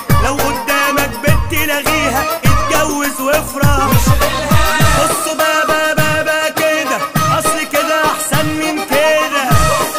لو قدامك بنت لغيها اتجوز وافرح. بصوا بقى كده اصل كده احسن من كده.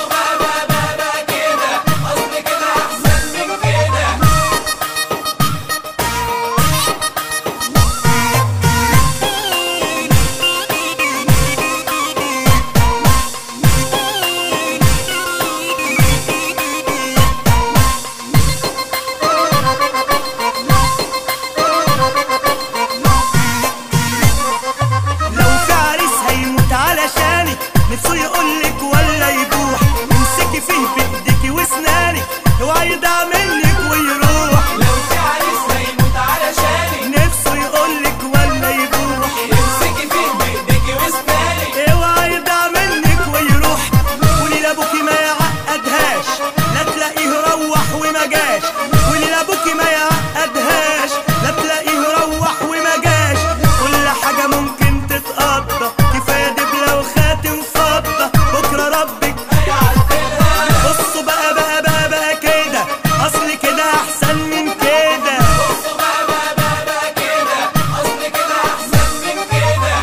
نفسه يقولك ولا يبوح، امسكي فيه بايديكي واسنانك اوعي يضيع منك ويروح. لو في عريس هيموت علشانك نفسه يقولك ولا يبوح، امسكي فيه بايديكي واسنانك اوعي يضيع منك ويروح. قولي لابوكي ما يعقدهاش لا تلاقيه روح وما جاش. قولي لابوكي ما يعقدهاش لا تلاقيه روح وما جاش. كل حاجه ممكن تتقضى، كفايه دبله وخاتم فضه بكره ربك هيعدلها. بصوا بقى كده اصل كده احسن من كده. بصوا بقى كده اصل كده احسن من كده.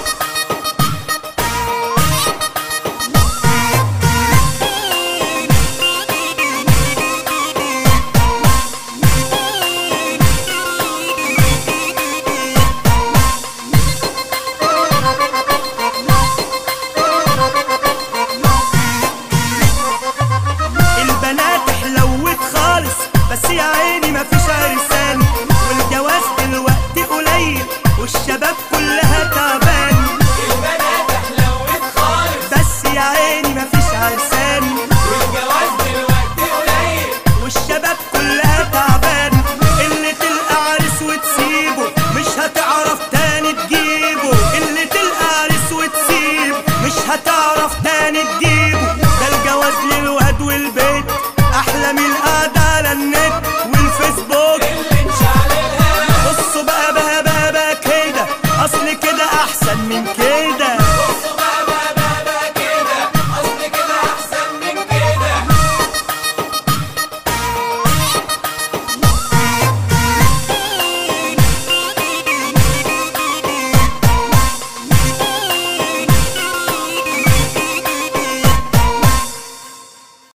البنات حلوت خالص بس يا عيني مفيش عرسان، والجواز دلوقتي قليل والشباب كلها تعبان. البنات حلوت خالص بس يا عيني مفيش عرسان، والجواز دلوقتي قليل والشباب كلها تعبان. اللي تلقى عريس وتسيبه مش هتعرف تاني تجيبه. اللي تلقى عريس وتسيبه مش هتعرف تاني تجيبه. ده الجواز للواد والبيت احلى من القعده على النت والفيسبوك. اللي انشعللها. بصوا بقى كده اصل كده احسن من كده.